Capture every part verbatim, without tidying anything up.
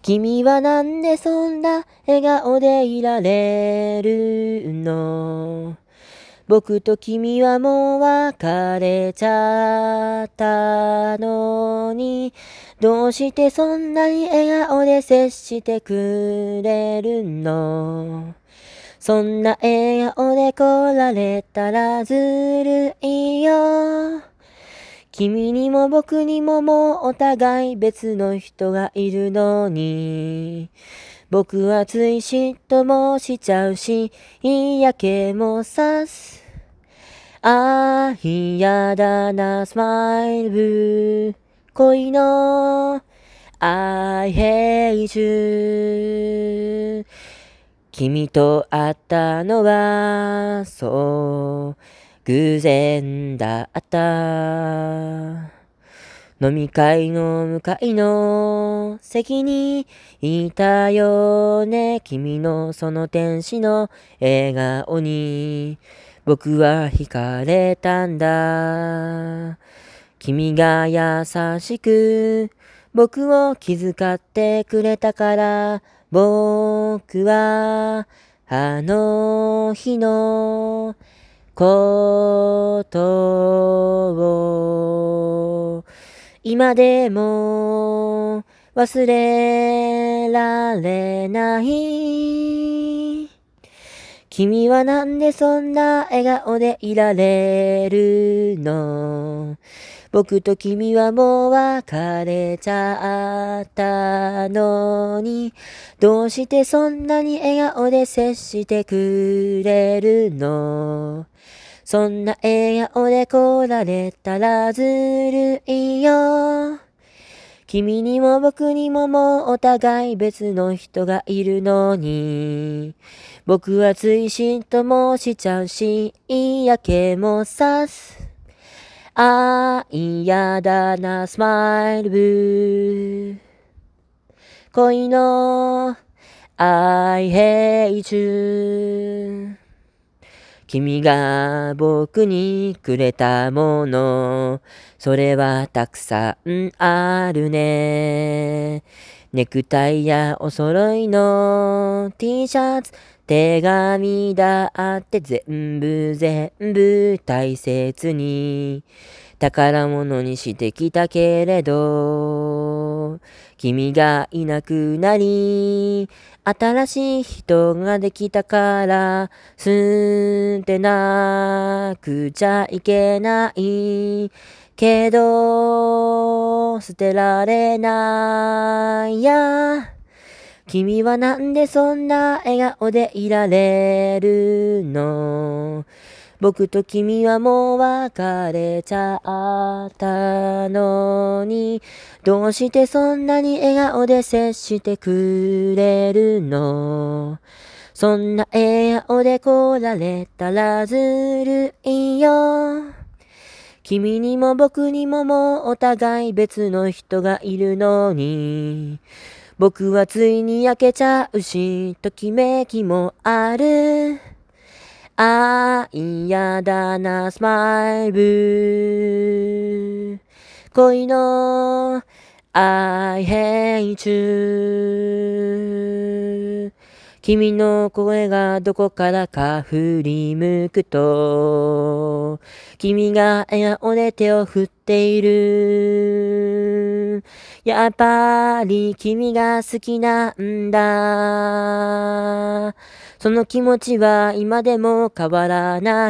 君はなんでそんな笑顔でいられるの？僕と君はもう別れちゃったのに、どうしてそんなに笑顔で接してくれるの？そんな笑顔で来られたらずるいよ。君にも僕にももうお互い別の人がいるのに、僕はつい嫉妬もしちゃうし、嫌気もさす。ああ、嫌だな、スマイル。恋の I hate you。君と会ったのは、そう、偶然だった。飲み会の向かいの席にいたよね。君のその天使の笑顔に僕は惹かれたんだ。君が優しく僕を気遣ってくれたから、僕はあの日のことを今でも忘れられない。君はなんでそんな笑顔でいられるの？僕と君はもう別れちゃったのに、どうしてそんなに笑顔で接してくれるの？そんな笑顔で来られたらずるいよ。君にも僕にももうお互い別の人がいるのに、僕はつい嫉妬もしちゃうし、嫌気もさす。ああ、嫌だな、スマイルブー。恋の I hate you。君が僕にくれたもの、それはたくさんあるね。ネクタイやお揃いの T シャツ、手紙だって全部全部大切に宝物にしてきたけれど、君がいなくなり新しい人ができたから捨てなくちゃいけないけど捨てられないや。君はなんでそんな笑顔でいられるの？僕と君はもう別れちゃったのに、どうしてそんなに笑顔で接してくれるの？そんな笑顔で来られたらずるいよ。君にも僕にももうお互い別の人がいるのに、僕はついに焼けちゃうし、ときめきもある。ああ、嫌だな、スマイル。恋の I hate you。君の声がどこからか振り向くと、君が笑顔で手を振っている。やっぱり君が好きなんだ。その気持ちは今でも変わらない。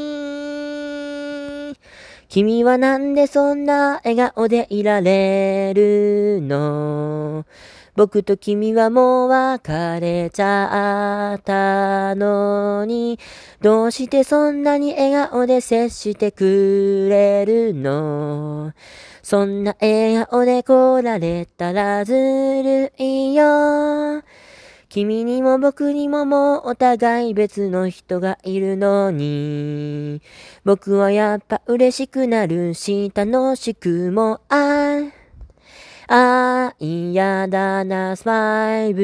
君はなんでそんな笑顔でいられるの？僕と君はもう別れちゃったのに、どうしてそんなに笑顔で接してくれるの？そんな笑顔で来られたらずるいよ。君にも僕にももうお互い別の人がいるのに、僕はやっぱ嬉しくなるし楽しくもある。ああ、嫌だな、スマイ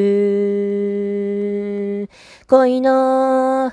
ル。恋の、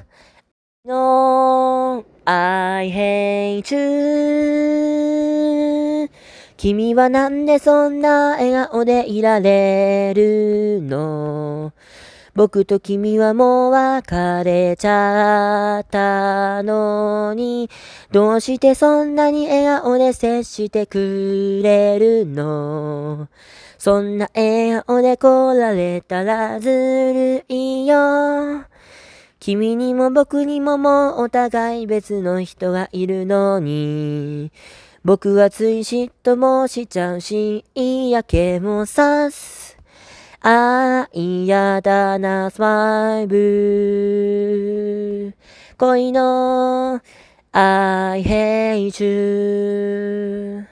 の、I hate you。 君はなんでそんな笑顔でいられるの？僕と君はもう別れちゃったのに、どうしてそんなに笑顔で接してくれるの？そんな笑顔で来られたらずるいよ。君にも僕にももうお互い別の人がいるのに、僕はつい嫉妬もしちゃうし、嫌気もさす。ああ、嫌だな、スマイル。恋の I hate you。